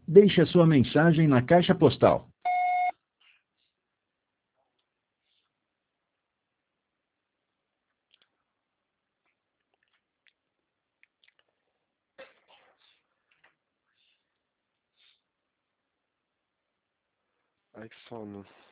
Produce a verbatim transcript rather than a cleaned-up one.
Deixe a sua mensagem na caixa postal. Ai, que sono.